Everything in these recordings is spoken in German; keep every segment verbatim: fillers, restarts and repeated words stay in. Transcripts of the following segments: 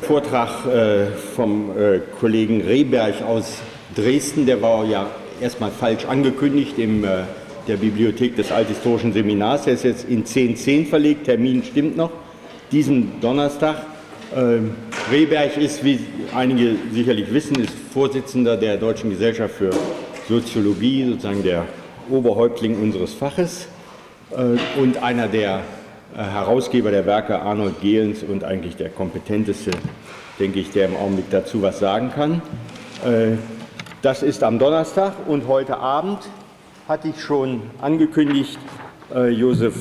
Vortrag äh, vom äh, Kollegen Rehberg aus Dresden, der war ja erstmal falsch angekündigt in äh, der Bibliothek des Althistorischen Seminars. Der ist jetzt in zehn zehn verlegt, Termin stimmt noch, diesen Donnerstag. Äh, Rehberg ist, wie einige sicherlich wissen, ist Vorsitzender der Deutschen Gesellschaft für Soziologie, sozusagen der Oberhäuptling unseres Faches äh, und einer der Herausgeber der Werke Arnold Gehlens und eigentlich der kompetenteste, denke ich, der im Augenblick dazu was sagen kann. Das ist am Donnerstag und heute Abend hatte ich schon angekündigt, Josef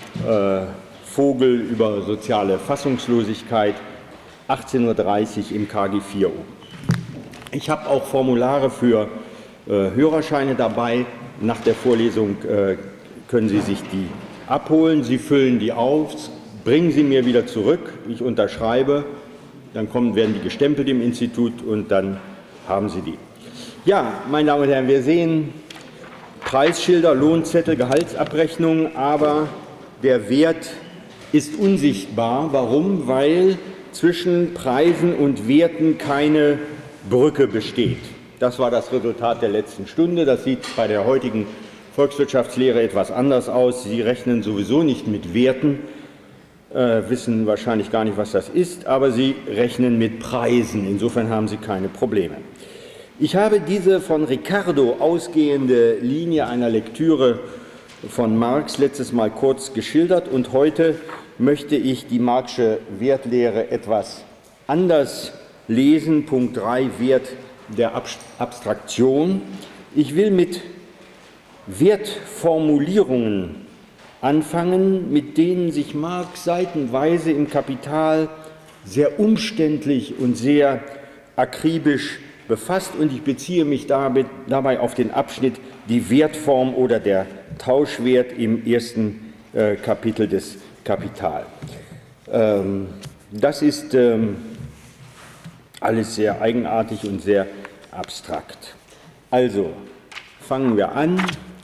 Vogel über soziale Fassungslosigkeit, achtzehn Uhr dreißig im K G vier oben. Ich habe auch Formulare für Hörerscheine dabei. Nach der Vorlesung können Sie sich die abholen, Sie füllen die auf, bringen sie mir wieder zurück, ich unterschreibe, dann kommen, werden die gestempelt im Institut und dann haben Sie die. Ja, meine Damen und Herren, wir sehen Preisschilder, Lohnzettel, Gehaltsabrechnungen, aber der Wert ist unsichtbar. Warum? Weil zwischen Preisen und Werten keine Brücke besteht. Das war das Resultat der letzten Stunde. Das sieht bei der heutigen Volkswirtschaftslehre etwas anders aus. Sie rechnen sowieso nicht mit Werten, äh, wissen wahrscheinlich gar nicht, was das ist, aber Sie rechnen mit Preisen. Insofern haben Sie keine Probleme. Ich habe diese von Ricardo ausgehende Linie einer Lektüre von Marx letztes Mal kurz geschildert und heute möchte ich die Marxische Wertlehre etwas anders lesen. Punkt drei, Wert der Abstraktion. Ich will mit Wertformulierungen anfangen, mit denen sich Marx seitenweise im Kapital sehr umständlich und sehr akribisch befasst, und ich beziehe mich dabei auf den Abschnitt die Wertform oder der Tauschwert im ersten äh, Kapitel des Kapital. Ähm, das ist ähm, alles sehr eigenartig und sehr abstrakt. Also fangen wir an.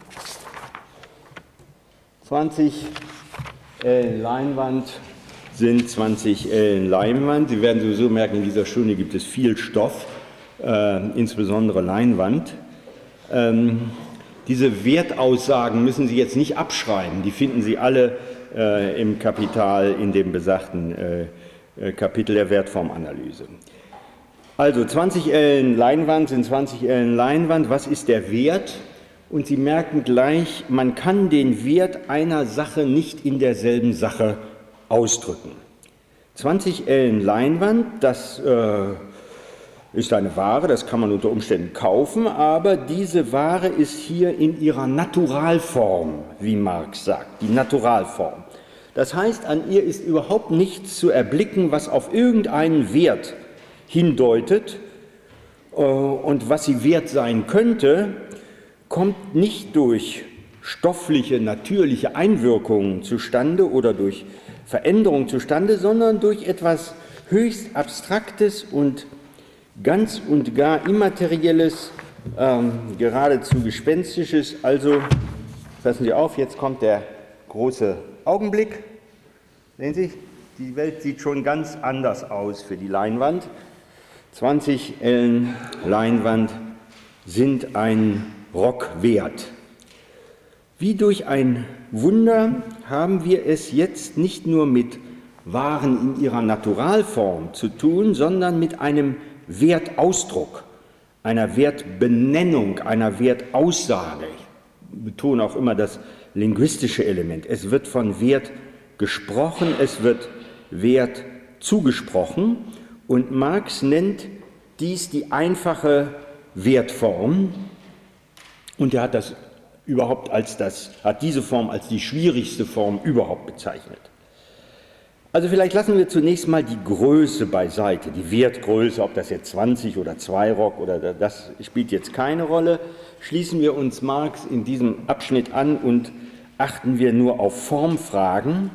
zwanzig Ellen Leinwand sind zwanzig Ellen Leinwand. Sie werden sowieso merken, in dieser Stunde gibt es viel Stoff, äh, insbesondere Leinwand. Ähm, diese Wertaussagen müssen Sie jetzt nicht abschreiben, die finden Sie alle äh, im Kapital in dem besagten äh, Kapitel der Wertformanalyse. Also zwanzig Ellen Leinwand sind zwanzig Ellen Leinwand. Was ist der Wert? Und Sie merken gleich, man kann den Wert einer Sache nicht in derselben Sache ausdrücken. zwanzig Ellen Leinwand, das äh, ist eine Ware, das kann man unter Umständen kaufen, aber diese Ware ist hier in ihrer Naturalform, wie Marx sagt, die Naturalform. Das heißt, an ihr ist überhaupt nichts zu erblicken, was auf irgendeinen Wert hindeutet, äh, und was sie wert sein könnte, kommt nicht durch stoffliche, natürliche Einwirkungen zustande oder durch Veränderung zustande, sondern durch etwas höchst Abstraktes und ganz und gar Immaterielles, ähm, geradezu Gespenstisches. Also, passen Sie auf, jetzt kommt der große Augenblick. Sehen Sie, die Welt sieht schon ganz anders aus für die Leinwand. zwanzig Ellen Leinwand sind ein Rock wert. Wie durch ein Wunder haben wir es jetzt nicht nur mit Waren in ihrer Naturalform zu tun, sondern mit einem Wertausdruck, einer Wertbenennung, einer Wertaussage. Ich betone auch immer das linguistische Element. Es wird von Wert gesprochen, es wird Wert zugesprochen, und Marx nennt dies die einfache Wertform. Und er hat das überhaupt als das, hat diese Form als die schwierigste Form überhaupt bezeichnet. Also vielleicht lassen wir zunächst mal die Größe beiseite, die Wertgröße, ob das jetzt zwanzig oder zwei Rock oder das spielt jetzt keine Rolle. Schließen wir uns Marx in diesem Abschnitt an und achten wir nur auf Formfragen,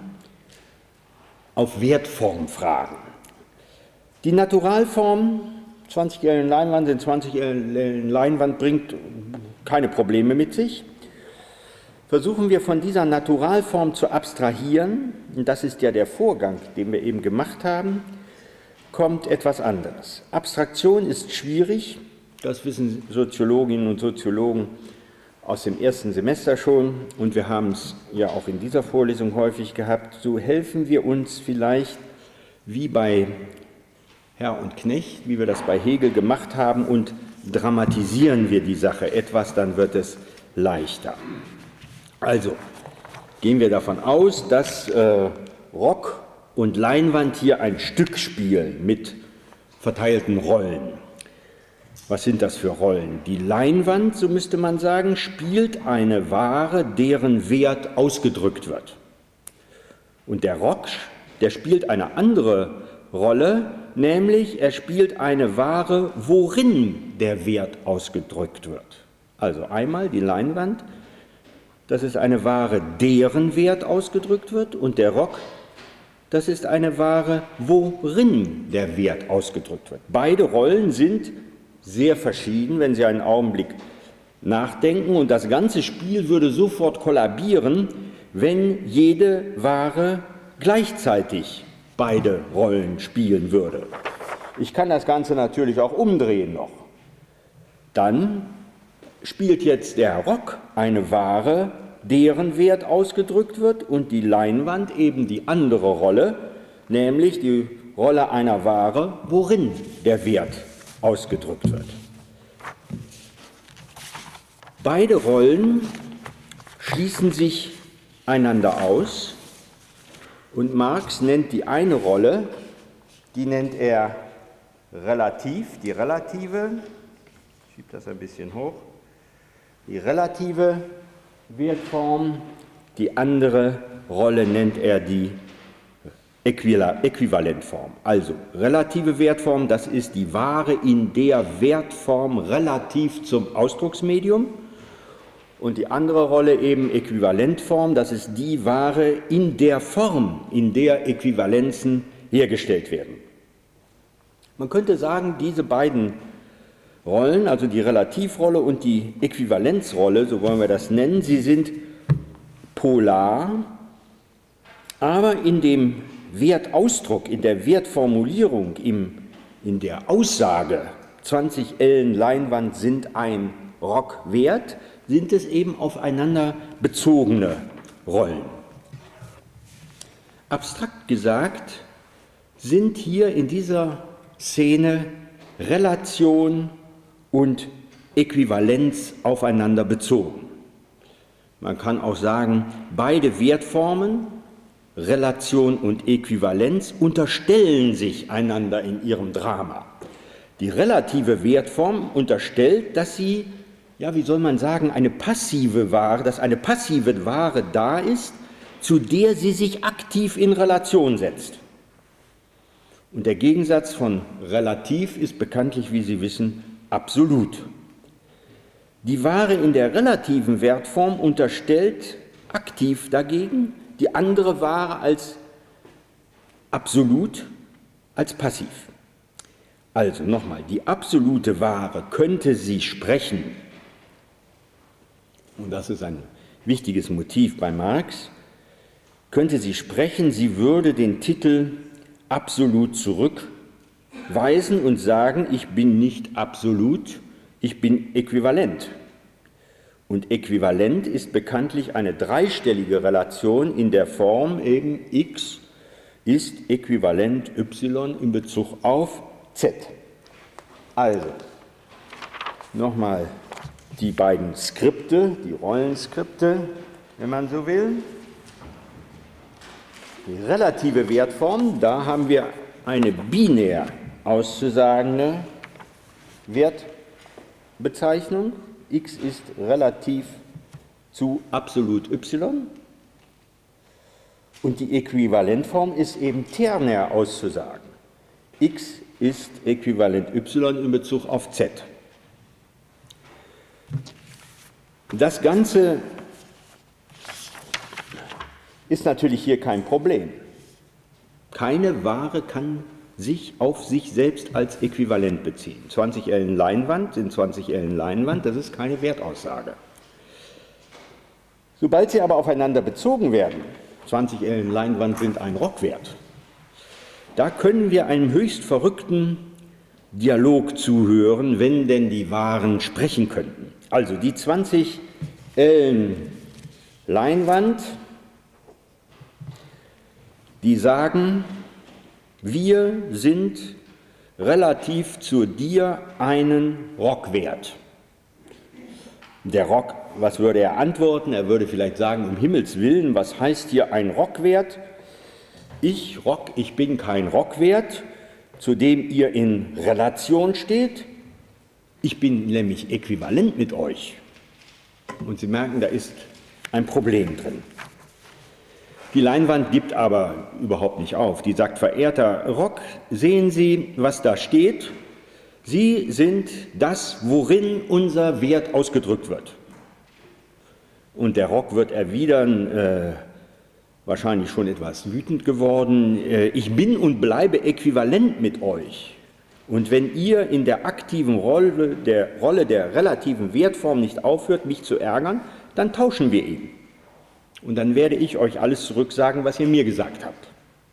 auf Wertformfragen. Die Naturalform, zwanzig Ellen Leinwand sind zwanzig Ellen Leinwand, bringt keine Probleme mit sich. Versuchen wir von dieser Naturalform zu abstrahieren, und das ist ja der Vorgang, den wir eben gemacht haben, kommt etwas anderes. Abstraktion ist schwierig, das wissen Soziologinnen und Soziologen aus dem ersten Semester schon, und wir haben es ja auch in dieser Vorlesung häufig gehabt. So helfen wir uns vielleicht wie bei Herr und Knecht, wie wir das bei Hegel gemacht haben, und dramatisieren wir die Sache etwas, dann wird es leichter. Also gehen wir davon aus, dass äh, Rock und Leinwand hier ein Stück spielen mit verteilten Rollen. Was sind das für Rollen? Die Leinwand, so müsste man sagen, spielt eine Ware, deren Wert ausgedrückt wird. Und der Rock, der spielt eine andere Rolle, nämlich er spielt eine Ware, worin der Wert ausgedrückt wird. Also einmal die Leinwand, das ist eine Ware, deren Wert ausgedrückt wird, und der Rock, das ist eine Ware, worin der Wert ausgedrückt wird. Beide Rollen sind sehr verschieden, wenn Sie einen Augenblick nachdenken, und das ganze Spiel würde sofort kollabieren, wenn jede Ware gleichzeitig beide Rollen spielen würde. Ich kann das Ganze natürlich auch umdrehen noch. Dann spielt jetzt der Rock eine Ware, deren Wert ausgedrückt wird, und die Leinwand eben die andere Rolle, nämlich die Rolle einer Ware, worin der Wert ausgedrückt wird. Beide Rollen schließen sich einander aus, und Marx nennt die eine Rolle, die nennt er relativ, die relative, ich schiebe das ein bisschen hoch, die relative Wertform, die andere Rolle nennt er die Äquivalentform. Also relative Wertform, das ist die Ware in der Wertform relativ zum Ausdrucksmedium, und die andere Rolle eben Äquivalentform, das ist die Ware in der Form, in der Äquivalenzen hergestellt werden. Man könnte sagen, diese beiden Rollen, also die Relativrolle und die Äquivalenzrolle, so wollen wir das nennen, sie sind polar, aber in dem Wertausdruck, in der Wertformulierung, im, in der Aussage, zwanzig Ellen Leinwand sind ein Rock wert, sind es eben aufeinander bezogene Rollen. Abstrakt gesagt sind hier in dieser Szene Relation und Äquivalenz aufeinander bezogen. Man kann auch sagen, beide Wertformen, Relation und Äquivalenz, unterstellen sich einander in ihrem Drama. Die relative Wertform unterstellt, dass sie, ja, wie soll man sagen, eine passive Ware, dass eine passive Ware da ist, zu der sie sich aktiv in Relation setzt. Und der Gegensatz von relativ ist bekanntlich, wie Sie wissen, absolut. Die Ware in der relativen Wertform unterstellt aktiv dagegen die andere Ware als absolut, als passiv. Also nochmal, die absolute Ware könnte sie sprechen, und das ist ein wichtiges Motiv bei Marx, könnte sie sprechen, sie würde den Titel absolut zurückweisen und sagen, ich bin nicht absolut, ich bin äquivalent. Und äquivalent ist bekanntlich eine dreistellige Relation in der Form eben x ist äquivalent y in Bezug auf z. Also, nochmal die beiden Skripte, die Rollenskripte, wenn man so will. Die relative Wertform, da haben wir eine binär auszusagende Wertbezeichnung. X ist relativ zu absolut y. Und die Äquivalentform ist eben ternär auszusagen. X ist äquivalent y in Bezug auf z. Das Ganze ist natürlich hier kein Problem. Keine Ware kann sich auf sich selbst als äquivalent beziehen. zwanzig Ellen Leinwand sind zwanzig Ellen Leinwand, das ist keine Wertaussage. Sobald sie aber aufeinander bezogen werden, zwanzig Ellen Leinwand sind ein Rockwert, Da können wir einem höchst verrückten Dialog zuhören, wenn denn die Waren sprechen könnten. Also die zwanzig Ellen Leinwand, die sagen, wir sind relativ zu dir einen Rock wert. Der Rock, was würde er antworten? Er würde vielleicht sagen, um Himmels Willen, was heißt hier ein Rock wert? Ich, Rock, ich bin kein Rock wert, zu dem ihr in Relation steht. Ich bin nämlich äquivalent mit euch. Und Sie merken, da ist ein Problem drin. Die Leinwand gibt aber überhaupt nicht auf. Die sagt, verehrter Rock, sehen Sie, was da steht? Sie sind das, worin unser Wert ausgedrückt wird. Und der Rock wird erwidern, äh, wahrscheinlich schon etwas wütend geworden, äh, ich bin und bleibe äquivalent mit euch. Und wenn ihr in der aktiven Rolle der, Rolle der relativen Wertform nicht aufhört, mich zu ärgern, dann tauschen wir ihn. Und dann werde ich euch alles zurücksagen, was ihr mir gesagt habt.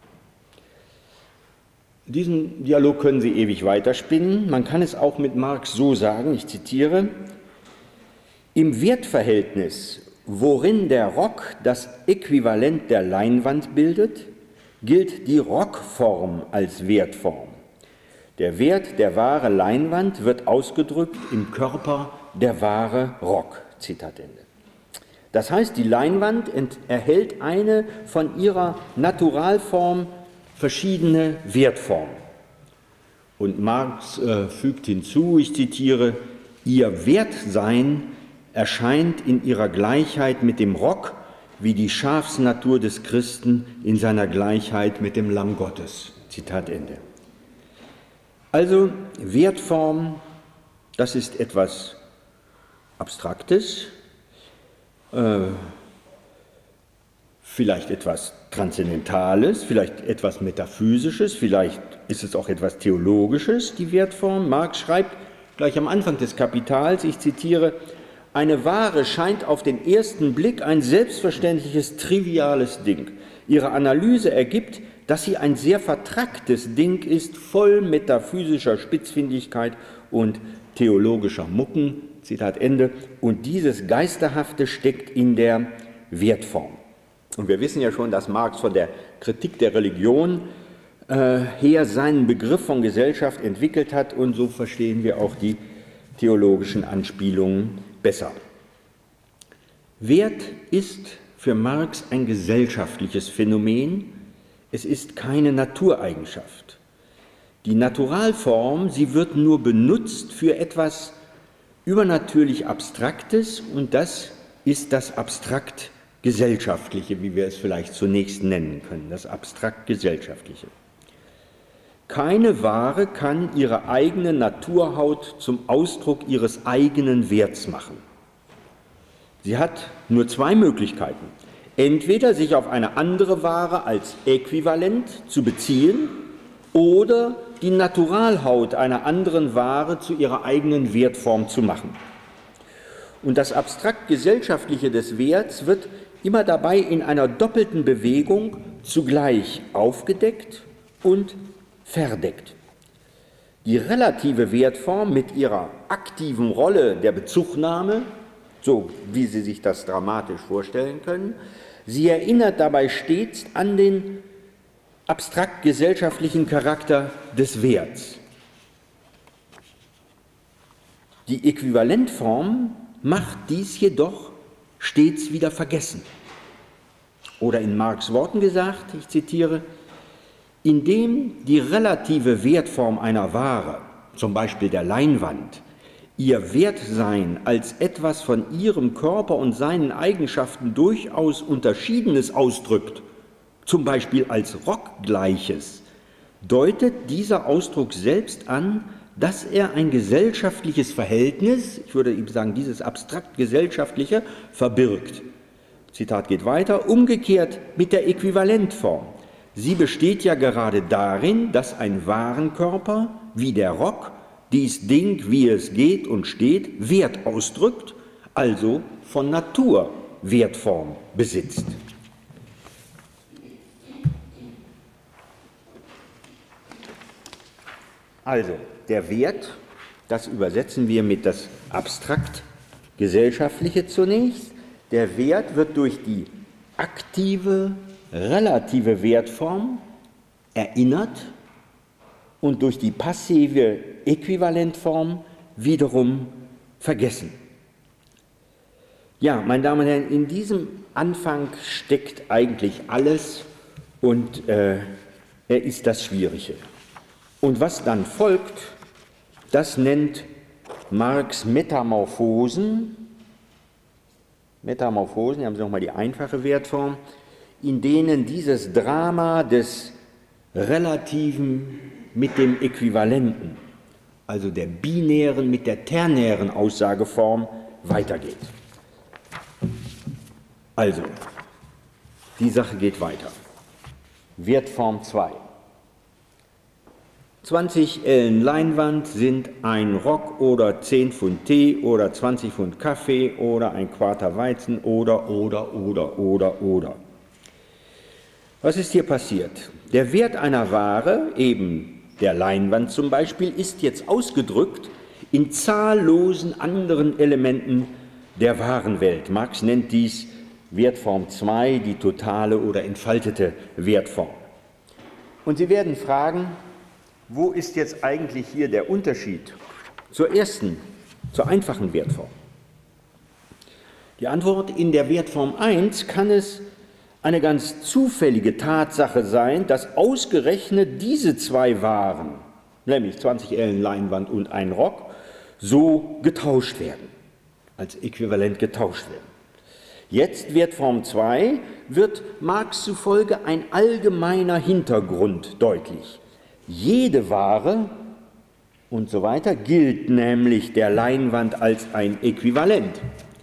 Diesen Dialog können Sie ewig weiterspinnen. Man kann es auch mit Marx so sagen, ich zitiere, im Wertverhältnis, worin der Rock das Äquivalent der Leinwand bildet, gilt die Rockform als Wertform. Der Wert der Ware Leinwand wird ausgedrückt im Körper der Ware Rock. Zitat Ende. Das heißt, die Leinwand erhält eine von ihrer Naturalform verschiedene Wertformen. Und Marx äh, fügt hinzu, ich zitiere, ihr Wertsein erscheint in ihrer Gleichheit mit dem Rock, wie die Schafsnatur des Christen in seiner Gleichheit mit dem Lamm Gottes. Zitat Ende. Also Wertform, das ist etwas Abstraktes, äh, vielleicht etwas Transzendentales, vielleicht etwas Metaphysisches, vielleicht ist es auch etwas Theologisches, die Wertform. Marx schreibt gleich am Anfang des Kapitals, ich zitiere, eine Ware scheint auf den ersten Blick ein selbstverständliches, triviales Ding. Ihre Analyse ergibt, dass sie ein sehr vertracktes Ding ist, voll metaphysischer Spitzfindigkeit und theologischer Mucken, Zitat Ende, und dieses Geisterhafte steckt in der Wertform. Und wir wissen ja schon, dass Marx von der Kritik der Religion äh, her seinen Begriff von Gesellschaft entwickelt hat, und so verstehen wir auch die theologischen Anspielungen besser. Wert ist für Marx ein gesellschaftliches Phänomen, es ist keine Natureigenschaft. Die Naturalform, sie wird nur benutzt für etwas übernatürlich Abstraktes, und das ist das abstrakt Gesellschaftliche, wie wir es vielleicht zunächst nennen können, das abstrakt Gesellschaftliche. Keine Ware kann ihre eigene Naturhaut zum Ausdruck ihres eigenen Werts machen. Sie hat nur zwei Möglichkeiten. Entweder sich auf eine andere Ware als äquivalent zu beziehen oder die Naturalhaut einer anderen Ware zu ihrer eigenen Wertform zu machen. Und das abstrakt Gesellschaftliche des Werts wird immer dabei in einer doppelten Bewegung zugleich aufgedeckt und verdeckt. Die relative Wertform mit ihrer aktiven Rolle der Bezugnahme, so wie Sie sich das dramatisch vorstellen können, sie erinnert dabei stets an den abstrakt gesellschaftlichen Charakter des Werts. Die Äquivalentform macht dies jedoch stets wieder vergessen. Oder in Marx' Worten gesagt, ich zitiere, indem die relative Wertform einer Ware, zum Beispiel der Leinwand, ihr Wertsein als etwas von ihrem Körper und seinen Eigenschaften durchaus Unterschiedenes ausdrückt, zum Beispiel als Rockgleiches, deutet dieser Ausdruck selbst an, dass er ein gesellschaftliches Verhältnis, ich würde eben sagen, dieses abstrakt gesellschaftliche, verbirgt. Zitat geht weiter, umgekehrt mit der Äquivalentform. Sie besteht ja gerade darin, dass ein Warenkörper, wie der Rock, dies Ding, wie es geht und steht, Wert ausdrückt, also von Natur Wertform besitzt. Also, der Wert, das übersetzen wir mit das abstrakt gesellschaftliche zunächst. Der Wert wird durch die aktive, relative Wertform erinnert und durch die passive Äquivalentform wiederum vergessen. Ja, meine Damen und Herren, in diesem Anfang steckt eigentlich alles und äh, er ist das Schwierige. Und was dann folgt, das nennt Marx Metamorphosen. Metamorphosen, hier haben Sie nochmal die einfache Wertform, in denen dieses Drama des Relativen mit dem Äquivalenten, also der binären mit der ternären Aussageform, weitergeht. Also, die Sache geht weiter. Wertform zwei. zwanzig Ellen Leinwand sind ein Rock oder zehn Pfund Tee oder zwanzig Pfund Kaffee oder ein Quarter Weizen oder, oder, oder, oder, oder. Was ist hier passiert? Der Wert einer Ware, eben der Leinwand zum Beispiel, ist jetzt ausgedrückt in zahllosen anderen Elementen der Warenwelt. Marx nennt dies Wertform zwei, die totale oder entfaltete Wertform. Und Sie werden fragen, wo ist jetzt eigentlich hier der Unterschied zur ersten, zur einfachen Wertform? Die Antwort: In der Wertform eins kann es eine ganz zufällige Tatsache sein, dass ausgerechnet diese zwei Waren, nämlich zwanzig Ellen Leinwand und ein Rock, so getauscht werden, als äquivalent getauscht werden. Jetzt, Wertform zwei, wird Marx zufolge ein allgemeiner Hintergrund deutlich. Jede Ware und so weiter gilt nämlich der Leinwand als ein Äquivalent.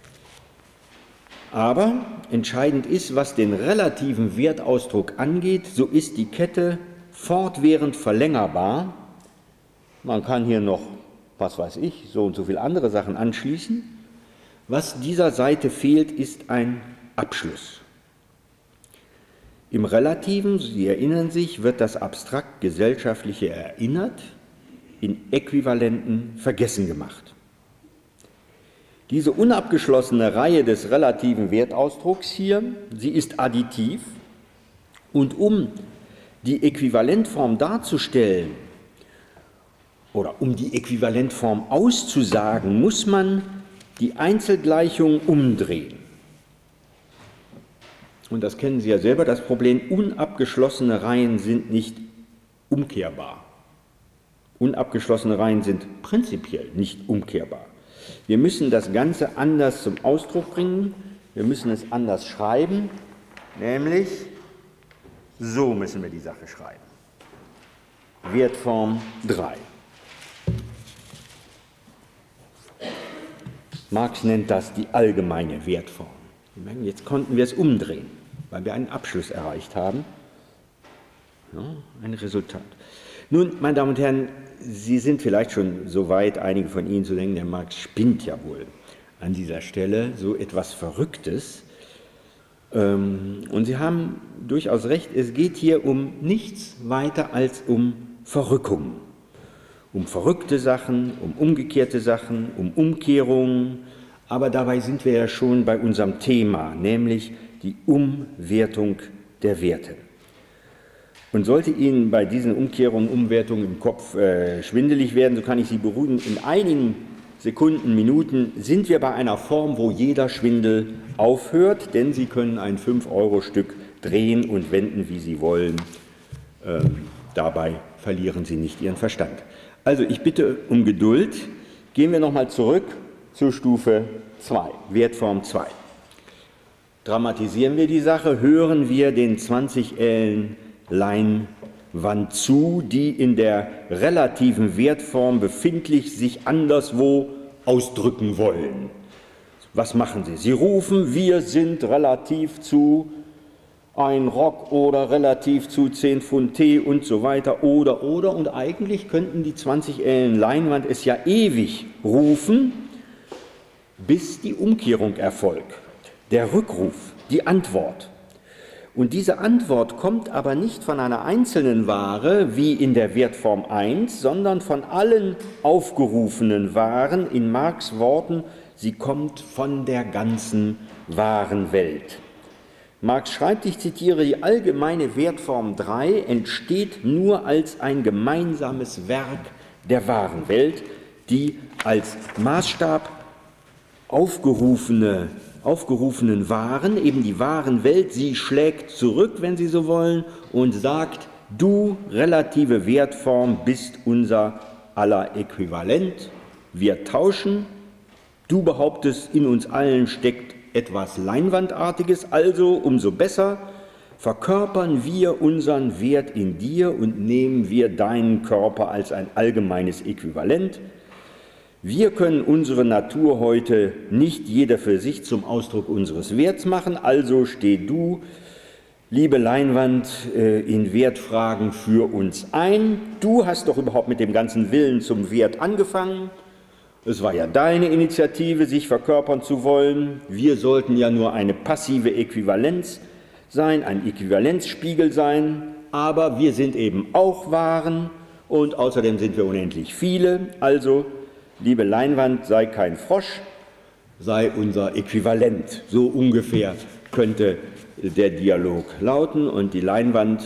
Aber entscheidend ist, was den relativen Wertausdruck angeht, so ist die Kette fortwährend verlängerbar. Man kann hier noch, was weiß ich, so und so viele andere Sachen anschließen. Was dieser Seite fehlt, ist ein Abschluss. Im Relativen, Sie erinnern sich, wird das abstrakt Gesellschaftliche erinnert, in Äquivalenten vergessen gemacht. Diese unabgeschlossene Reihe des relativen Wertausdrucks hier, sie ist additiv und um die Äquivalentform darzustellen oder um die Äquivalentform auszusagen, muss man die Einzelgleichung umdrehen. Und das kennen Sie ja selber, das Problem, unabgeschlossene Reihen sind nicht umkehrbar. Unabgeschlossene Reihen sind prinzipiell nicht umkehrbar. Wir müssen das Ganze anders zum Ausdruck bringen, wir müssen es anders schreiben, nämlich so müssen wir die Sache schreiben. Wertform drei. Marx nennt das die allgemeine Wertform. Sie merken, jetzt konnten wir es umdrehen, weil wir einen Abschluss erreicht haben. Ja, ein Resultat. Nun, meine Damen und Herren, Sie sind vielleicht schon so weit, einige von Ihnen zu denken, der Marx spinnt ja wohl an dieser Stelle, so etwas Verrücktes. Und Sie haben durchaus recht, es geht hier um nichts weiter als um Verrückung. Um verrückte Sachen, um umgekehrte Sachen, um Umkehrungen. Aber dabei sind wir ja schon bei unserem Thema, nämlich die Umwertung der Werte. Und sollte Ihnen bei diesen Umkehrungen, Umwertungen im Kopf äh, schwindelig werden, so kann ich Sie beruhigen, in einigen Sekunden, Minuten sind wir bei einer Form, wo jeder Schwindel aufhört, denn Sie können ein fünf Euro Stück drehen und wenden, wie Sie wollen. Ähm, dabei verlieren Sie nicht Ihren Verstand. Also ich bitte um Geduld. Gehen wir nochmal zurück zur Stufe zwei, Wertform zwei. Dramatisieren wir die Sache, hören wir den zwanzig Ellen Leinwand zu, die in der relativen Wertform befindlich sich anderswo ausdrücken wollen. Was machen Sie? Sie rufen, wir sind relativ zu ein Rock oder relativ zu zehn Pfund Tee und so weiter oder, oder. Und eigentlich könnten die zwanzig Ellen Leinwand es ja ewig rufen, bis die Umkehrung erfolgt, der Rückruf, die Antwort. Und diese Antwort kommt aber nicht von einer einzelnen Ware, wie in der Wertform eins, sondern von allen aufgerufenen Waren, in Marx Worten, sie kommt von der ganzen Warenwelt. Marx schreibt, ich zitiere, die allgemeine Wertform drei entsteht nur als ein gemeinsames Werk der Warenwelt, die als Maßstab aufgerufene aufgerufenen Waren, eben die Warenwelt, sie schlägt zurück, wenn Sie so wollen, und sagt, du, relative Wertform, bist unser aller Äquivalent. Wir tauschen. Du behauptest, in uns allen steckt etwas Leinwandartiges, also umso besser verkörpern wir unseren Wert in dir und nehmen wir deinen Körper als ein allgemeines Äquivalent. Wir können unsere Natur heute nicht jeder für sich zum Ausdruck unseres Werts machen, also steh du, liebe Leinwand, in Wertfragen für uns ein. Du hast doch überhaupt mit dem ganzen Willen zum Wert angefangen. Es war ja deine Initiative, sich verkörpern zu wollen. Wir sollten ja nur eine passive Äquivalenz sein, ein Äquivalenzspiegel sein, aber wir sind eben auch Waren und außerdem sind wir unendlich viele, also liebe Leinwand, sei kein Frosch, sei unser Äquivalent. So ungefähr könnte der Dialog lauten. Und die Leinwand,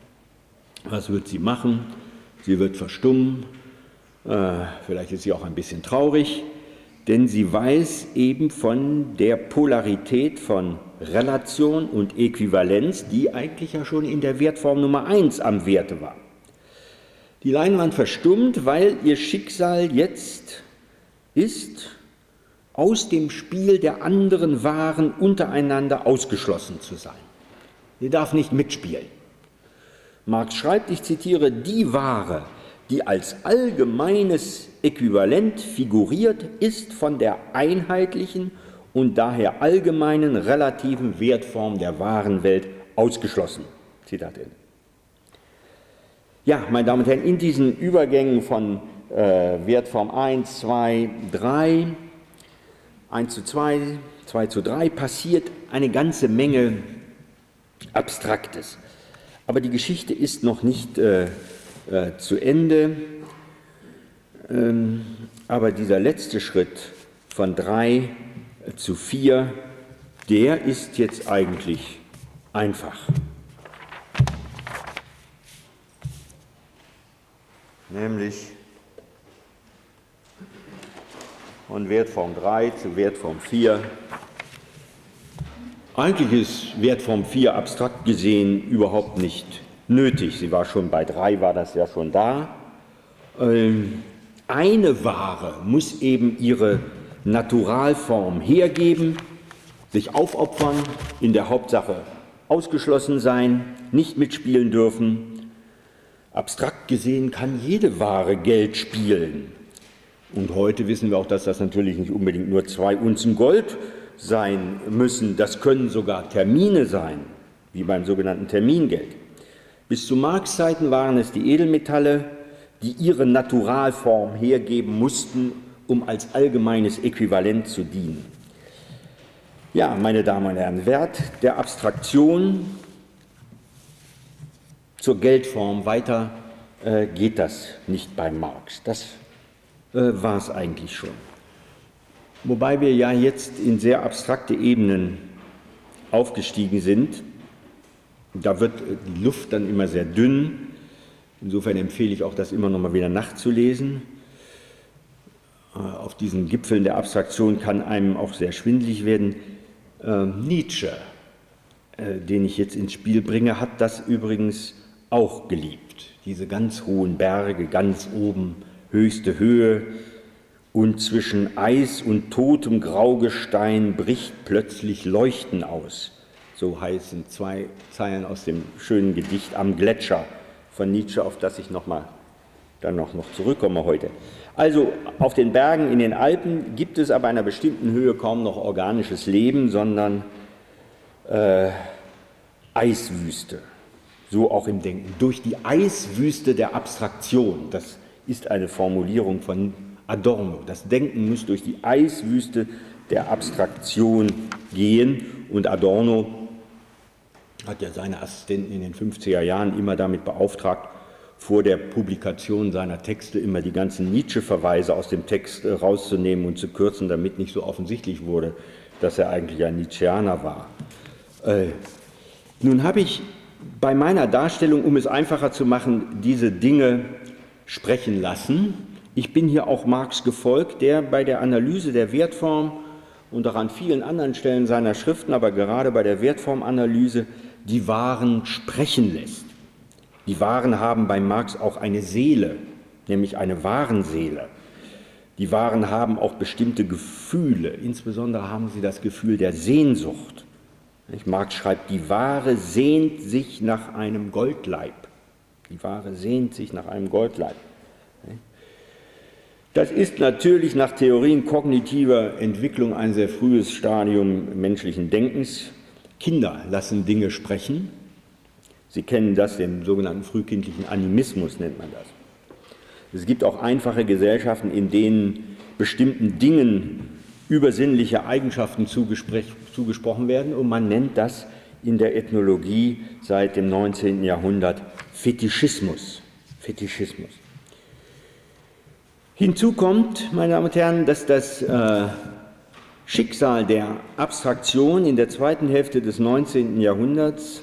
was wird sie machen? Sie wird verstummen, äh, vielleicht ist sie auch ein bisschen traurig, denn sie weiß eben von der Polarität von Relation und Äquivalenz, die eigentlich ja schon in der Wertform Nummer eins am Werte war. Die Leinwand verstummt, weil ihr Schicksal jetzt ist, aus dem Spiel der anderen Waren untereinander ausgeschlossen zu sein. Sie darf nicht mitspielen. Marx schreibt, ich zitiere, die Ware, die als allgemeines Äquivalent figuriert, ist von der einheitlichen und daher allgemeinen relativen Wertform der Warenwelt ausgeschlossen. Zitat Ende. Ja, meine Damen und Herren, in diesen Übergängen von äh, Wertform eins, zwei, drei, eins zu zwei, zwei zu drei passiert eine ganze Menge Abstraktes. Aber die Geschichte ist noch nicht äh, äh, zu Ende. Ähm, aber dieser letzte Schritt von drei zu vier, der ist jetzt eigentlich einfach. Nämlich von Wertform drei zu Wertform vier. Eigentlich ist Wertform vier abstrakt gesehen überhaupt nicht nötig. Sie war schon bei drei, war das ja schon da. Eine Ware muss eben ihre Naturalform hergeben, sich aufopfern, in der Hauptsache ausgeschlossen sein, nicht mitspielen dürfen. Abstrakt gesehen kann jede Ware Geld spielen. Und heute wissen wir auch, dass das natürlich nicht unbedingt nur zwei Unzen Gold sein müssen. Das können sogar Termine sein, wie beim sogenannten Termingeld. Bis zu Marx Zeiten waren es die Edelmetalle, die ihre Naturalform hergeben mussten, um als allgemeines Äquivalent zu dienen. Ja, meine Damen und Herren, Wert der Abstraktion zur Geldform, weiter äh, geht das nicht bei Marx. Das äh, war es eigentlich schon. Wobei wir ja jetzt in sehr abstrakte Ebenen aufgestiegen sind. Da wird die Luft dann immer sehr dünn. Insofern empfehle ich auch, das immer noch mal wieder nachzulesen. Äh, auf diesen Gipfeln der Abstraktion kann einem auch sehr schwindelig werden. Äh, Nietzsche, äh, den ich jetzt ins Spiel bringe, hat das übrigens auch geliebt. Diese ganz hohen Berge, ganz oben, höchste Höhe, und zwischen Eis und totem Graugestein bricht plötzlich Leuchten aus. So heißen zwei Zeilen aus dem schönen Gedicht Am Gletscher von Nietzsche, auf das ich noch mal, dann noch, noch zurückkomme heute. Also auf den Bergen in den Alpen gibt es ab einer bestimmten Höhe kaum noch organisches Leben, sondern äh, Eiswüste. So auch im Denken. Durch die Eiswüste der Abstraktion, das ist eine Formulierung von Adorno. Das Denken muss durch die Eiswüste der Abstraktion gehen. Und Adorno hat ja seine Assistenten in den fünfziger Jahren immer damit beauftragt, vor der Publikation seiner Texte immer die ganzen Nietzsche-Verweise aus dem Text äh, rauszunehmen und zu kürzen, damit nicht so offensichtlich wurde, dass er eigentlich ein Nietzscheaner war. Äh, nun habe ich bei meiner Darstellung, um es einfacher zu machen, diese Dinge sprechen lassen. Ich bin hier auch Marx gefolgt, der bei der Analyse der Wertform und auch an vielen anderen Stellen seiner Schriften, aber gerade bei der Wertformanalyse, die Waren sprechen lässt. Die Waren haben bei Marx auch eine Seele, nämlich eine Warenseele. Die Waren haben auch bestimmte Gefühle, insbesondere haben sie das Gefühl der Sehnsucht. Marx schreibt, die Ware sehnt sich nach einem Goldleib. Die Ware sehnt sich nach einem Goldleib. Das ist natürlich nach Theorien kognitiver Entwicklung ein sehr frühes Stadium menschlichen Denkens. Kinder lassen Dinge sprechen. Sie kennen das, den sogenannten frühkindlichen Animismus nennt man das. Es gibt auch einfache Gesellschaften, in denen bestimmten Dingen übersinnliche Eigenschaften zugesprochen werden, und man nennt das in der Ethnologie seit dem neunzehnten Jahrhundert Fetischismus. Fetischismus. Hinzu kommt, meine Damen und Herren, dass das äh, Schicksal der Abstraktion in der zweiten Hälfte des neunzehnten Jahrhunderts,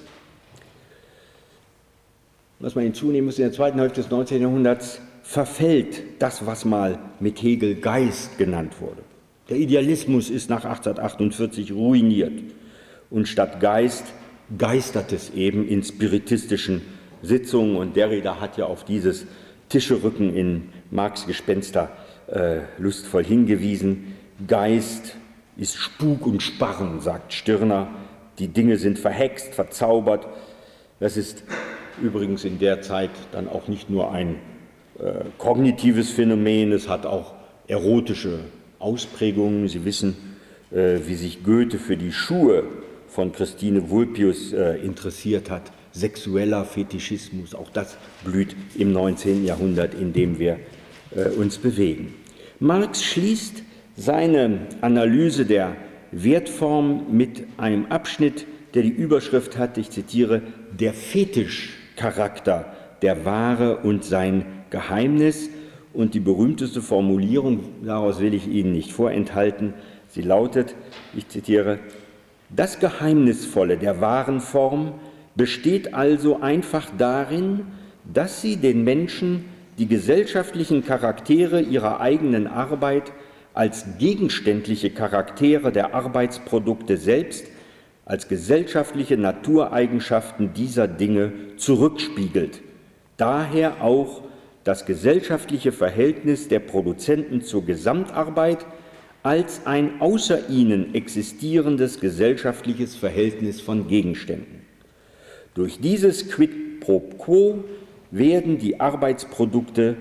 was man hinzunehmen muss, in der zweiten Hälfte des neunzehnten Jahrhunderts verfällt das, was mal mit Hegel Geist genannt wurde. Der Idealismus ist nach achtzehnhundertachtundvierzig ruiniert und statt Geist geistert es eben in spiritistischen Sitzungen, und Derrida hat ja auf dieses Tischrücken in Marx' Gespenster äh, lustvoll hingewiesen. Geist ist Spuk und Sparren, sagt Stirner. Die Dinge sind verhext, verzaubert. Das ist übrigens in der Zeit dann auch nicht nur ein äh, kognitives Phänomen, es hat auch erotische Ausprägungen. Sie wissen, äh, wie sich Goethe für die Schuhe von Christine Vulpius äh, interessiert hat. Sexueller Fetischismus, auch das blüht im neunzehnten Jahrhundert, in dem wir äh, uns bewegen. Marx schließt seine Analyse der Wertform mit einem Abschnitt, der die Überschrift hat, ich zitiere, der Fetischcharakter der Ware und sein Geheimnis. Und die berühmteste Formulierung, daraus will ich Ihnen nicht vorenthalten, sie lautet, ich zitiere, das Geheimnisvolle der Warenform besteht also einfach darin, dass sie den Menschen die gesellschaftlichen Charaktere ihrer eigenen Arbeit als gegenständliche Charaktere der Arbeitsprodukte selbst, als gesellschaftliche Natureigenschaften dieser Dinge zurückspiegelt. Daher auch das gesellschaftliche Verhältnis der Produzenten zur Gesamtarbeit als ein außer ihnen existierendes gesellschaftliches Verhältnis von Gegenständen. Durch dieses Quid pro quo werden die Arbeitsprodukte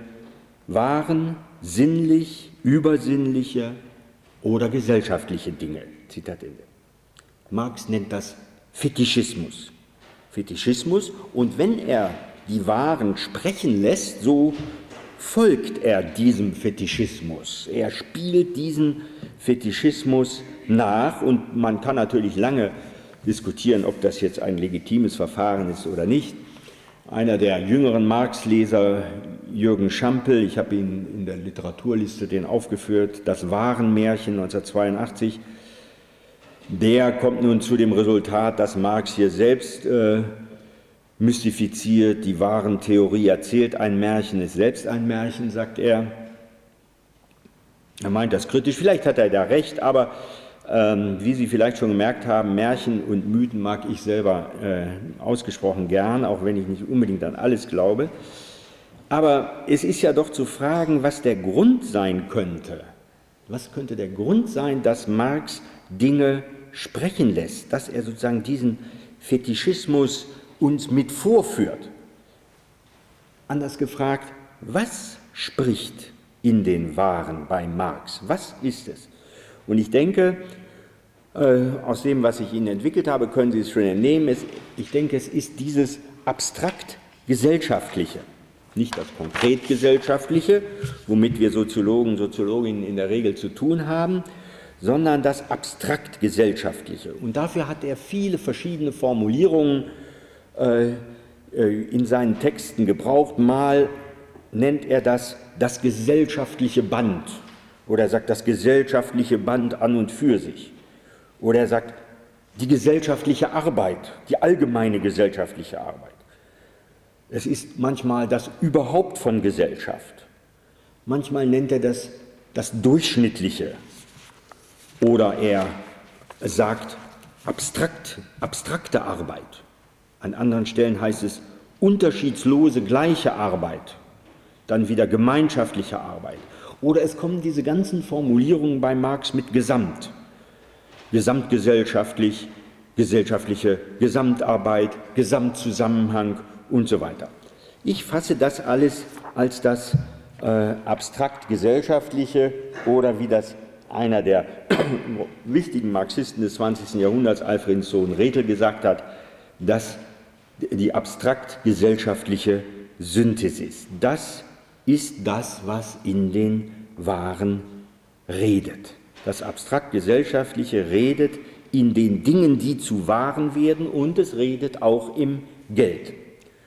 Waren, sinnlich, übersinnliche oder gesellschaftliche Dinge. Zitat Ende. Marx nennt das Fetischismus. Fetischismus, und wenn er die Waren sprechen lässt, so folgt er diesem Fetischismus. Er spielt diesen Fetischismus nach, und man kann natürlich lange diskutieren, ob das jetzt ein legitimes Verfahren ist oder nicht. Einer der jüngeren Marx-Leser, Jürgen Schampel, ich habe ihn in der Literaturliste den aufgeführt, das Warenmärchen neunzehnhundertzweiundachtzig, der kommt nun zu dem Resultat, dass Marx hier selbst äh, mystifiziert, die Warentheorie erzählt ein Märchen, ist selbst ein Märchen, sagt er. Er meint das kritisch, vielleicht hat er da recht, aber ähm, wie Sie vielleicht schon gemerkt haben, Märchen und Mythen mag ich selber äh, ausgesprochen gern, auch wenn ich nicht unbedingt an alles glaube. Aber es ist ja doch zu fragen, was der Grund sein könnte. Was könnte der Grund sein, dass Marx Dinge sprechen lässt, dass er sozusagen diesen Fetischismus uns mit vorführt? Anders gefragt, was spricht in den Waren bei Marx? Was ist es? Und ich denke, äh, aus dem, was ich Ihnen entwickelt habe, können Sie es schon entnehmen, es, ich denke, es ist dieses abstrakt Gesellschaftliche, nicht das konkret Gesellschaftliche, womit wir Soziologen, Soziologinnen in der Regel zu tun haben, sondern das abstrakt Gesellschaftliche. Und dafür hat er viele verschiedene Formulierungen äh, in seinen Texten gebraucht. Mal nennt er das das gesellschaftliche Band, oder er sagt das gesellschaftliche Band an und für sich, oder er sagt die gesellschaftliche Arbeit, die allgemeine gesellschaftliche Arbeit. Es ist manchmal das Überhaupt von Gesellschaft. Manchmal nennt er das das Durchschnittliche, oder er sagt abstrakt, abstrakte Arbeit. An anderen Stellen heißt es unterschiedslose gleiche Arbeit, dann wieder gemeinschaftliche Arbeit. Oder es kommen diese ganzen Formulierungen bei Marx mit Gesamt, gesamtgesellschaftlich, gesellschaftliche Gesamtarbeit, Gesamtzusammenhang und so weiter. Ich fasse das alles als das äh, abstrakt gesellschaftliche, oder wie das einer der wichtigen Marxisten des zwanzigsten Jahrhunderts, Alfred Sohn-Rethel, gesagt hat, dass die abstrakt gesellschaftliche Synthesis, das ist das, was in den Waren redet. Das abstrakt gesellschaftliche redet in den Dingen, die zu Waren werden, und es redet auch im Geld.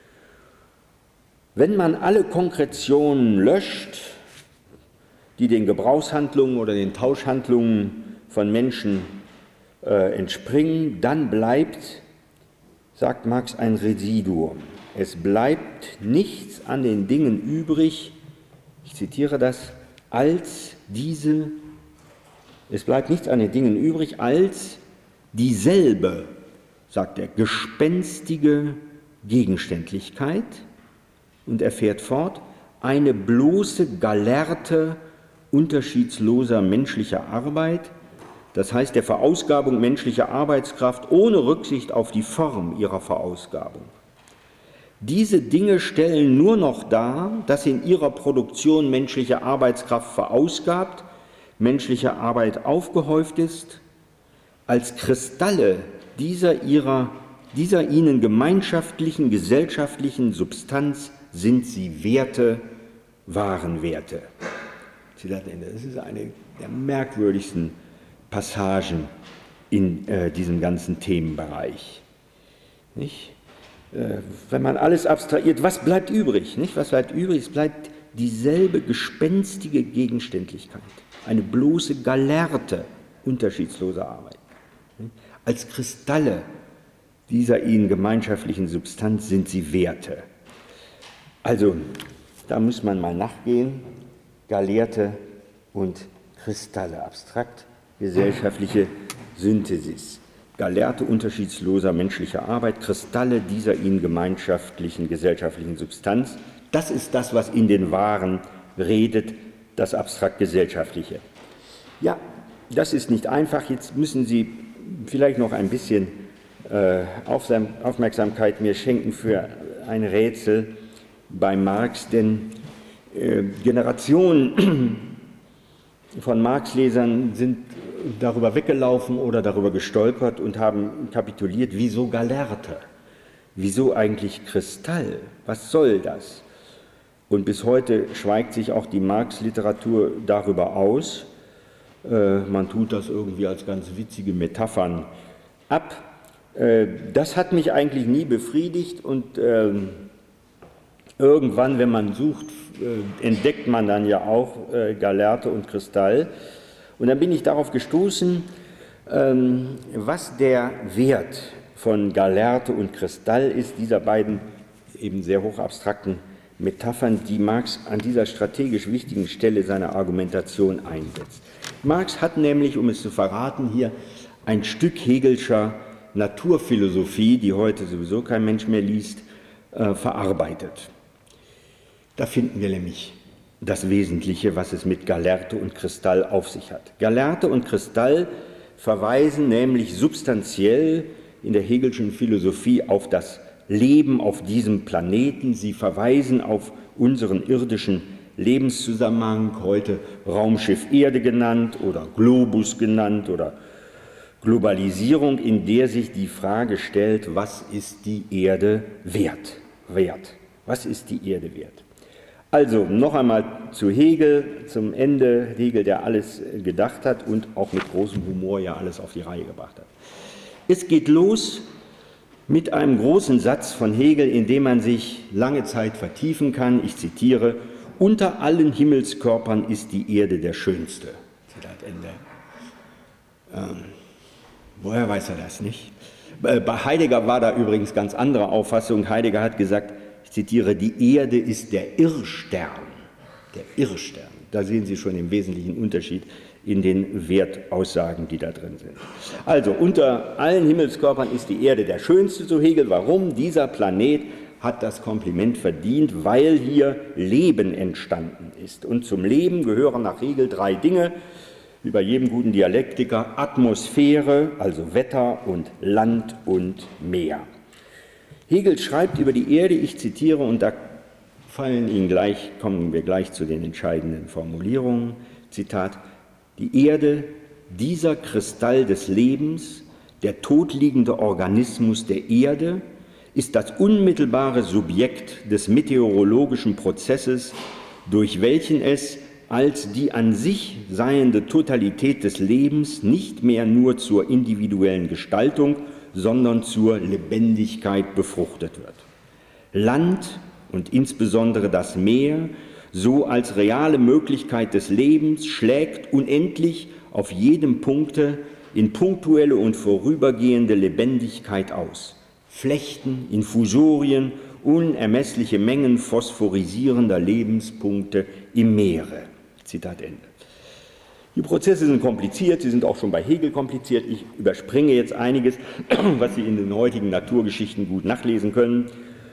Wenn man alle Konkretionen löscht, die den Gebrauchshandlungen oder den Tauschhandlungen von Menschen äh, entspringen, dann bleibt, sagt Marx, ein Residuum. Es bleibt nichts an den Dingen übrig, ich zitiere das, als diese, es bleibt nichts an den Dingen übrig, als dieselbe, sagt er, gespenstige Gegenständlichkeit, und er fährt fort, eine bloße Gallerte unterschiedsloser menschlicher Arbeit, das heißt der Verausgabung menschlicher Arbeitskraft ohne Rücksicht auf die Form ihrer Verausgabung. Diese Dinge stellen nur noch dar, dass in ihrer Produktion menschliche Arbeitskraft verausgabt, menschliche Arbeit aufgehäuft ist. Als Kristalle dieser, ihrer, dieser ihnen gemeinschaftlichen, gesellschaftlichen Substanz sind sie Werte, Warenwerte. Das ist eine der merkwürdigsten Passagen in äh, diesem ganzen Themenbereich. Nicht? Äh, wenn man alles abstrahiert, was bleibt übrig? Nicht? Was bleibt übrig? Es bleibt dieselbe gespenstige Gegenständlichkeit, eine bloße Gallerte unterschiedsloser Arbeit. Nicht? Als Kristalle dieser ihnen gemeinschaftlichen Substanz sind sie Werte. Also, da muss man mal nachgehen. Gallerte und Kristalle, abstrakt gesellschaftliche Synthesis. Gallerte unterschiedsloser menschlicher Arbeit, Kristalle dieser ihnen gemeinschaftlichen, gesellschaftlichen Substanz. Das ist das, was in den Waren redet, das abstrakt Gesellschaftliche. Ja, das ist nicht einfach. Jetzt müssen Sie vielleicht noch ein bisschen äh, Aufmerksamkeit mir schenken für ein Rätsel bei Marx, denn äh, Generationen von Marx-Lesern sind darüber weggelaufen oder darüber gestolpert und haben kapituliert. Wieso Gallerte? Wieso eigentlich Kristall? Was soll das? Und bis heute schweigt sich auch die Marx-Literatur darüber aus. Äh, man tut das irgendwie als ganz witzige Metaphern ab. Äh, das hat mich eigentlich nie befriedigt, und äh, irgendwann, wenn man sucht, äh, entdeckt man dann ja auch äh, Gallerte und Kristall. Und dann bin ich darauf gestoßen, ähm, was der Wert von Gallerte und Kristall ist, dieser beiden eben sehr hochabstrakten Metaphern, die Marx an dieser strategisch wichtigen Stelle seiner Argumentation einsetzt. Marx hat nämlich, um es zu verraten, hier ein Stück Hegelscher Naturphilosophie, die heute sowieso kein Mensch mehr liest, äh, verarbeitet. Da finden wir nämlich das Wesentliche, was es mit Gallerte und Kristall auf sich hat. Gallerte und Kristall verweisen nämlich substanziell in der Hegelschen Philosophie auf das Leben auf diesem Planeten. Sie verweisen auf unseren irdischen Lebenszusammenhang, heute Raumschiff Erde genannt oder Globus genannt oder Globalisierung, in der sich die Frage stellt, was ist die Erde wert? Wert? Was ist die Erde wert? Also noch einmal zu Hegel, zum Ende. Hegel, der alles gedacht hat und auch mit großem Humor ja alles auf die Reihe gebracht hat. Es geht los mit einem großen Satz von Hegel, in dem man sich lange Zeit vertiefen kann. Ich zitiere: Unter allen Himmelskörpern ist die Erde der schönste. Zitat Ende. Ähm, woher weiß er das nicht? Bei Heidegger war da übrigens ganz andere Auffassung. Heidegger hat gesagt, ich zitiere, die Erde ist der Irrstern. Der Irrstern. Da sehen Sie schon den wesentlichen Unterschied in den Wertaussagen, die da drin sind. Also, unter allen Himmelskörpern ist die Erde der schönste, so Hegel. Warum? Dieser Planet hat das Kompliment verdient, weil hier Leben entstanden ist. Und zum Leben gehören nach Hegel drei Dinge, wie bei jedem guten Dialektiker: Atmosphäre, also Wetter, und Land und Meer. Hegel schreibt über die Erde, ich zitiere, und da fallen Ihnen gleich, kommen wir gleich zu den entscheidenden Formulierungen, Zitat: Die Erde, dieser Kristall des Lebens, der totliegende Organismus der Erde, ist das unmittelbare Subjekt des meteorologischen Prozesses, durch welchen es als die an sich seiende Totalität des Lebens nicht mehr nur zur individuellen Gestaltung, sondern zur Lebendigkeit befruchtet wird. Land und insbesondere das Meer, so als reale Möglichkeit des Lebens, schlägt unendlich auf jedem Punkte in punktuelle und vorübergehende Lebendigkeit aus. Flechten, Infusorien, unermessliche Mengen phosphorisierender Lebenspunkte im Meere. Zitat Ende. Die Prozesse sind kompliziert, sie sind auch schon bei Hegel kompliziert. Ich überspringe jetzt einiges, was Sie in den heutigen Naturgeschichten gut nachlesen können.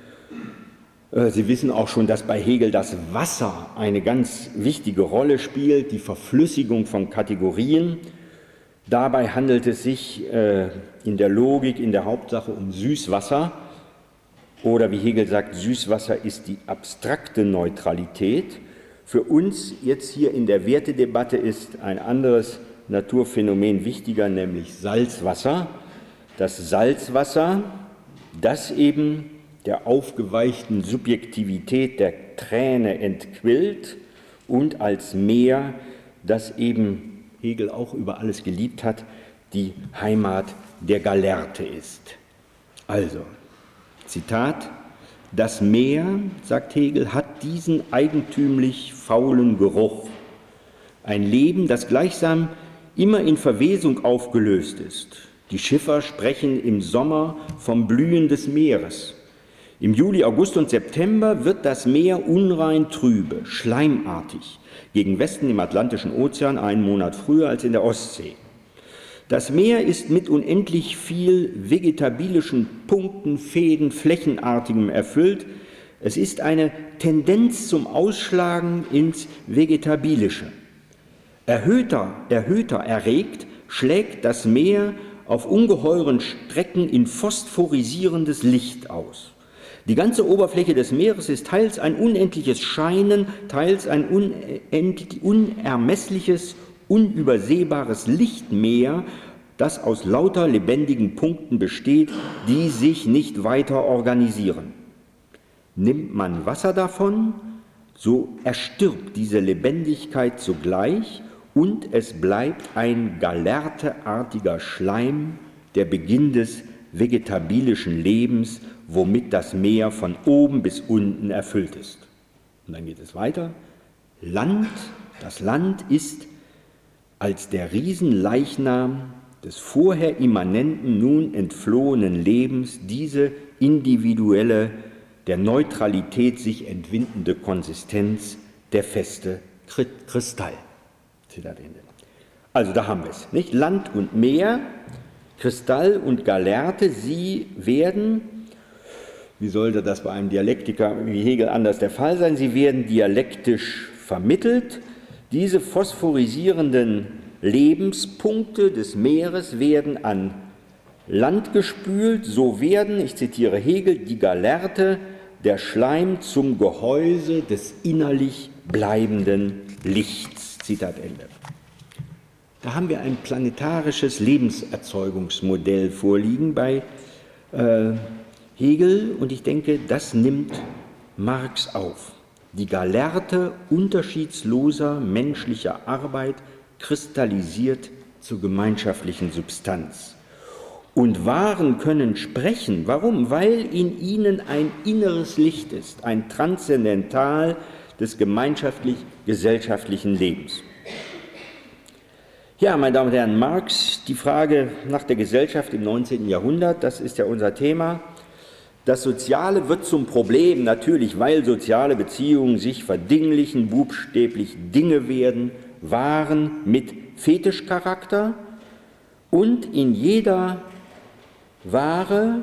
Sie wissen auch schon, dass bei Hegel das Wasser eine ganz wichtige Rolle spielt, die Verflüssigung von Kategorien. Dabei handelt es sich in der Logik in der Hauptsache um Süßwasser, oder wie Hegel sagt, Süßwasser ist die abstrakte Neutralität. Für uns jetzt hier in der Wertedebatte ist ein anderes Naturphänomen wichtiger, nämlich Salzwasser. Das Salzwasser, das eben der aufgeweichten Subjektivität der Träne entquillt und als Meer, das eben Hegel auch über alles geliebt hat, die Heimat der Gallerte ist. Also, Zitat: Das Meer, sagt Hegel, hat diesen eigentümlich faulen Geruch. Ein Leben, das gleichsam immer in Verwesung aufgelöst ist. Die Schiffer sprechen im Sommer vom Blühen des Meeres. Im Juli, August und September wird das Meer unrein trübe, schleimartig, gegen Westen im Atlantischen Ozean einen Monat früher als in der Ostsee. Das Meer ist mit unendlich viel vegetabilischen Punkten, Fäden, Flächenartigem erfüllt. Es ist eine Tendenz zum Ausschlagen ins Vegetabilische. Erhöhter, erhöhter erregt, schlägt das Meer auf ungeheuren Strecken in phosphorisierendes Licht aus. Die ganze Oberfläche des Meeres ist teils ein unendliches Scheinen, teils ein unermessliches, unübersehbares Lichtmeer, das aus lauter lebendigen Punkten besteht, die sich nicht weiter organisieren. Nimmt man Wasser davon, so erstirbt diese Lebendigkeit sogleich und es bleibt ein gallerteartiger Schleim, der Beginn des vegetabilischen Lebens, womit das Meer von oben bis unten erfüllt ist. Und dann geht es weiter. Land, das Land ist als der Riesenleichnam des vorher immanenten, nun entflohenen Lebens diese individuelle, der Neutralität sich entwindende Konsistenz, der feste Kristall. Zitat Ende. Also da haben wir es, nicht? Land und Meer, Kristall und Gallerte, sie werden, wie sollte das bei einem Dialektiker wie Hegel anders der Fall sein, sie werden dialektisch vermittelt. Diese phosphorisierenden Lebenspunkte des Meeres werden an Land gespült, so werden, ich zitiere Hegel, die Gallerte, der Schleim zum Gehäuse des innerlich bleibenden Lichts. Zitat Ende. Da haben wir ein planetarisches Lebenserzeugungsmodell vorliegen bei äh, Hegel, und ich denke, das nimmt Marx auf. die Gallerte unterschiedsloser menschlicher Arbeit kristallisiert zur gemeinschaftlichen Substanz. Und Waren können sprechen. Warum? Weil in ihnen ein inneres Licht ist, ein Transzendental des gemeinschaftlich-gesellschaftlichen Lebens. Ja, meine Damen und Herren, Marx, die Frage nach der Gesellschaft im neunzehnten Jahrhundert, das ist ja unser Thema. Das Soziale wird zum Problem, natürlich, weil soziale Beziehungen sich verdinglichen, buchstäblich Dinge werden, Waren mit Fetischcharakter und in jeder Ware,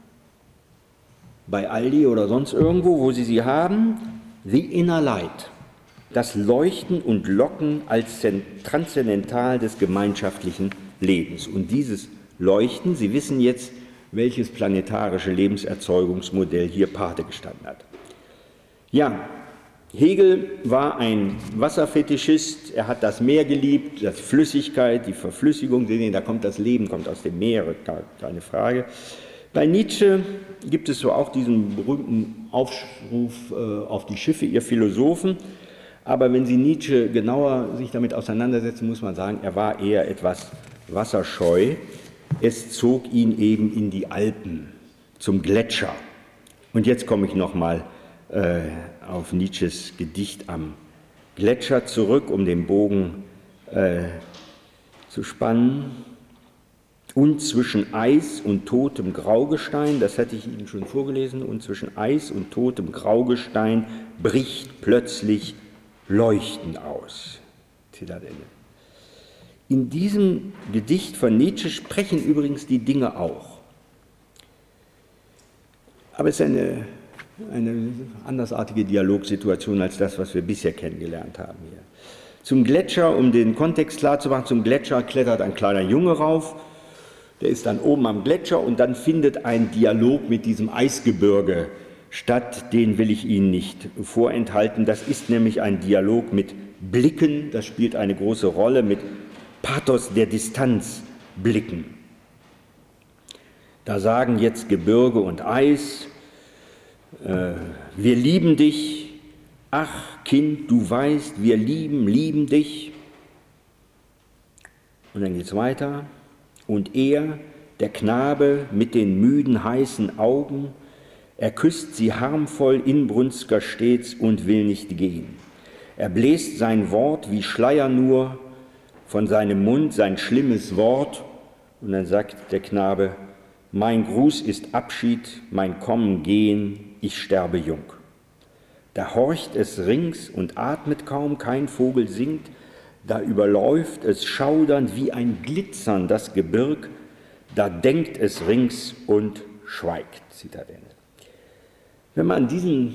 bei Aldi oder sonst irgendwo, wo Sie sie haben, the inner light, das Leuchten und Locken als transzendental des gemeinschaftlichen Lebens. Und dieses Leuchten, Sie wissen jetzt, welches planetarische Lebenserzeugungsmodell hier Pate gestanden hat. Ja, Hegel war ein Wasserfetischist, er hat das Meer geliebt, die Flüssigkeit, die Verflüssigung, da kommt das Leben, kommt aus dem Meer, keine Frage. Bei Nietzsche gibt es so auch diesen berühmten Aufruf äh, auf die Schiffe, ihr Philosophen, aber wenn Sie Nietzsche genauer sich damit auseinandersetzen, muss man sagen, er war eher etwas wasserscheu. Es zog ihn eben in die Alpen, zum Gletscher. Und jetzt komme ich nochmal äh, auf Nietzsches Gedicht am Gletscher zurück, um den Bogen äh, zu spannen. Und zwischen Eis und totem Graugestein, das hatte ich Ihnen schon vorgelesen, und zwischen Eis und totem Graugestein bricht plötzlich Leuchten aus. Zitat Ende. In diesem Gedicht von Nietzsche sprechen übrigens die Dinge auch. Aber es ist eine, eine andersartige Dialogsituation als das, was wir bisher kennengelernt haben hier. Zum Gletscher, um den Kontext klar zu machen, zum Gletscher klettert ein kleiner Junge rauf, der ist dann oben am Gletscher und dann findet ein Dialog mit diesem Eisgebirge statt, den will ich Ihnen nicht vorenthalten. Das ist nämlich ein Dialog mit Blicken, das spielt eine große Rolle, mit Pathos der Distanz blicken. Da sagen jetzt Gebirge und Eis, äh, wir lieben dich, ach Kind, du weißt, wir lieben, lieben dich. Und dann geht es weiter. Und er, der Knabe mit den müden, heißen Augen, er küsst sie harmvoll inbrunstiger stets und will nicht gehen. Er bläst sein Wort wie Schleier nur, von seinem Mund sein schlimmes Wort, und dann sagt der Knabe, mein Gruß ist Abschied, mein Kommen, Gehen, ich sterbe jung. Da horcht es rings und atmet kaum, kein Vogel singt, da überläuft es schaudernd wie ein Glitzern das Gebirg, da denkt es rings und schweigt. Zitat Ende. Wenn man diesen,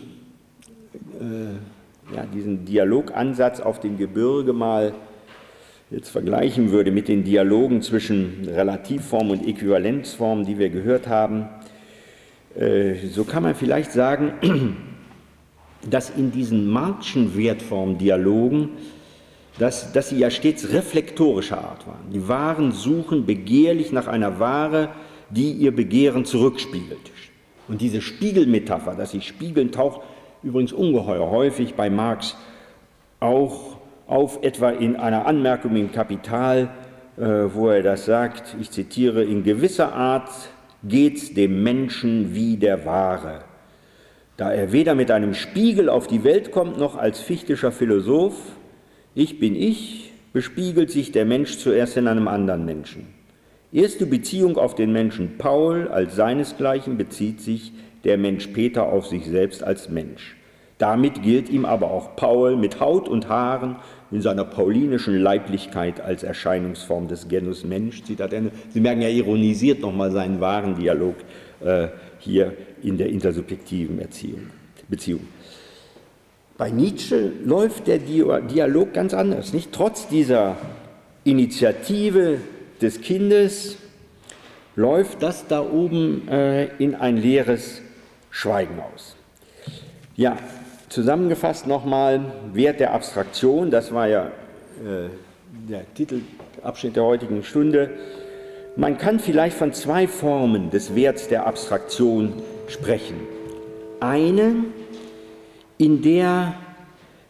äh, ja, diesen Dialogansatz auf dem Gebirge mal jetzt vergleichen würde mit den Dialogen zwischen Relativform und Äquivalenzform, die wir gehört haben, äh, so kann man vielleicht sagen, dass in diesen Marx'schen Wertform-Dialogen, dass, dass sie ja stets reflektorischer Art waren. Die Waren suchen begehrlich nach einer Ware, die ihr Begehren zurückspiegelt. Und diese Spiegelmetapher, dass sich spiegeln, taucht übrigens ungeheuer häufig bei Marx auch auf, etwa in einer Anmerkung im Kapital, äh, wo er das sagt, ich zitiere, in gewisser Art geht's dem Menschen wie der Ware. Da er weder mit einem Spiegel auf die Welt kommt, noch als fichtischer Philosoph, ich bin ich, bespiegelt sich der Mensch zuerst in einem anderen Menschen. Erste Beziehung auf den Menschen Paul als seinesgleichen bezieht sich der Mensch Peter auf sich selbst als Mensch. Damit gilt ihm aber auch Paul mit Haut und Haaren in seiner paulinischen Leiblichkeit als Erscheinungsform des Genus Mensch. Zitat Ende. Sie merken, er ironisiert nochmal seinen wahren Dialog äh, hier in der intersubjektiven Erziehung, Beziehung. Bei Nietzsche läuft der Dialog ganz anders. Nicht? Trotz dieser Initiative des Kindes läuft das da oben äh, in ein leeres Schweigen aus. Ja, zusammengefasst nochmal, Wert der Abstraktion, das war ja äh, der Titelabschnitt der heutigen Stunde. Man kann vielleicht von zwei Formen des Werts der Abstraktion sprechen. Eine, in der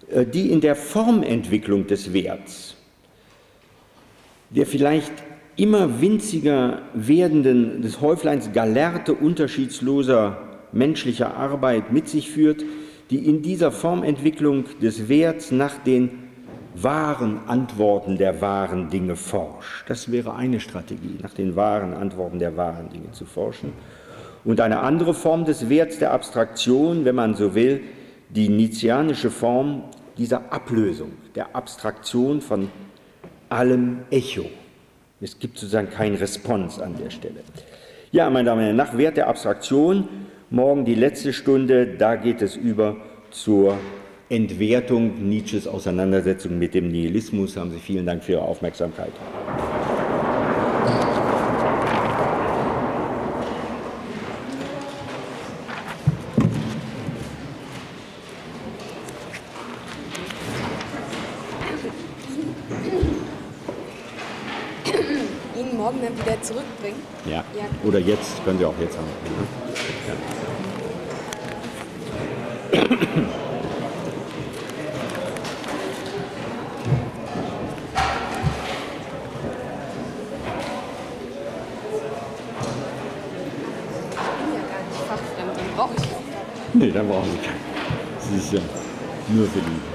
äh, die in der Formentwicklung des Werts, der vielleicht immer winziger werdenden, des Häufleins Gallerte unterschiedsloser menschlicher Arbeit mit sich führt, die in dieser Formentwicklung des Werts nach den wahren Antworten der wahren Dinge forscht. Das wäre eine Strategie, nach den wahren Antworten der wahren Dinge zu forschen. Und eine andere Form des Werts der Abstraktion, wenn man so will, die nietzscheanische Form dieser Ablösung, der Abstraktion von allem Echo. Es gibt sozusagen keinen Response an der Stelle. Ja, meine Damen und Herren, nach Wert der Abstraktion, morgen die letzte Stunde, da geht es über zur Entwertung Nietzsches Auseinandersetzung mit dem Nihilismus. Haben Sie vielen Dank für Ihre Aufmerksamkeit. Ihnen morgen dann wieder zurückbringen? Ja, ja. Oder jetzt, können Sie auch jetzt haben. Ja. Fachfremd, dann brauche ich. Nee, dann brauchen Sie keinen. Das ist ja nur für die.